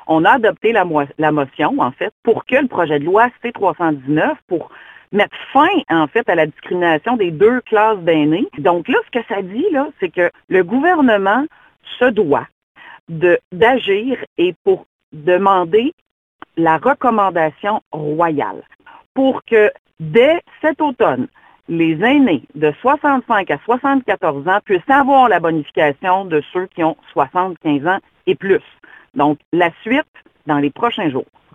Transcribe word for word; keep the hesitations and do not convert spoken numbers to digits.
on a adopté la, mo- la motion, en fait, pour que le projet de loi C trois cent dix-neuf, pour mettre fin, en fait, à la discrimination des deux classes d'aînés. Donc là, ce que ça dit, là, c'est que le gouvernement se doit de, d'agir et pour demander la recommandation royale pour que, dès cet automne, les aînés de soixante-cinq à soixante-quatorze ans puissent avoir la bonification de ceux qui ont soixante-quinze ans et plus. Donc, la suite dans les prochains jours.